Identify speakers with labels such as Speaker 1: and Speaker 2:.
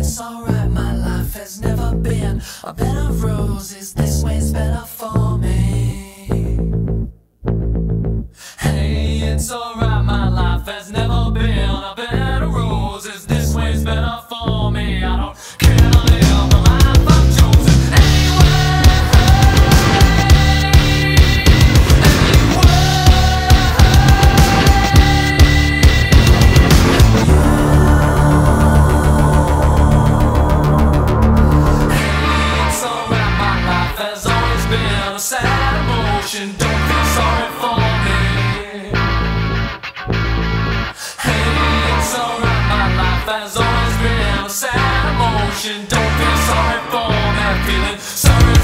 Speaker 1: it's alright, my life has never been a bed of roses. This way's better for me. Hey, it's alright, my life has never been a bed of roses. This way's better for me. I don't care to live the life I've chosen. Sad emotion, don't feel sorry for me. Hey, it's alright, my life has always been a sad emotion. Don't feel sorry for me, feeling sorry